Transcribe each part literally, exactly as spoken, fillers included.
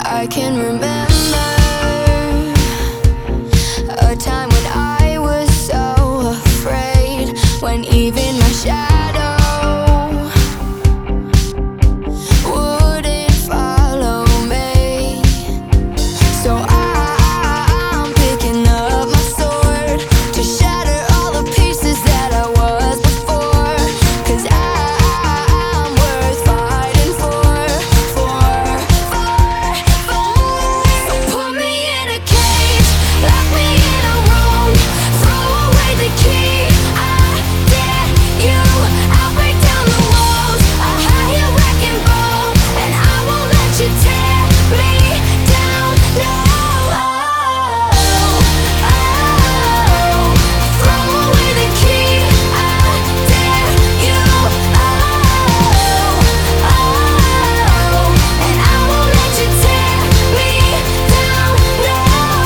I can remember a time when I was so afraid, when even my shadow wouldn't follow me. So I'm picking up my sword to shatter all the pieces that I was before. 'Cause I'm worth fighting for, for, for, for. So put me in a cage, lock me in a room, throw away the key. I dare you, I'll break down the walls, I'll hide your wrecking ball, and I won't let you tear me down. No, throw away the key. I dare you, and I won't let you tear me down. No,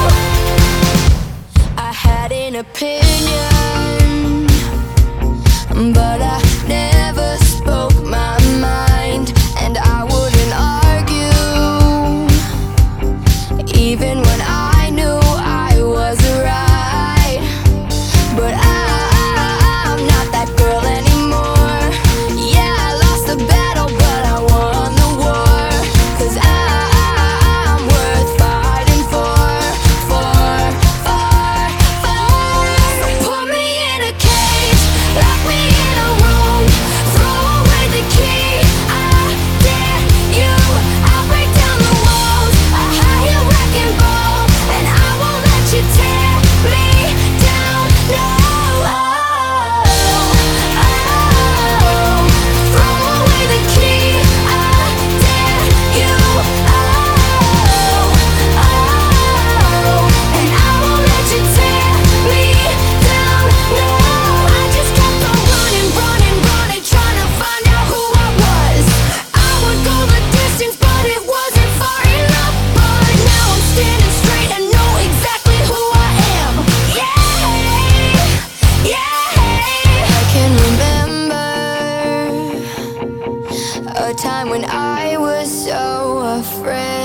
I had an opinion, but I never spoke my mind, and I wouldn't argue, even when I knew I was right. But I'm not that girl anymore. Yeah, I lost the battle, but I won the war. 'Cause I'm worth fighting for, for, for, for. So put me in a cage, lock me in a room, throw away the key. I dare you, I'll break down the walls, I'll hide your wrecking ball, and I won't let you tear me down. No, throw away the key. I dare you, and I won't let you tear me down. No, I just kept on running, running, running, trying to find out who I was. I would go the distance, but it wasn't far enough. But now I'm standing straight and know exactly who I am. Yeah, yeah. I can remember a time when I was so afraid.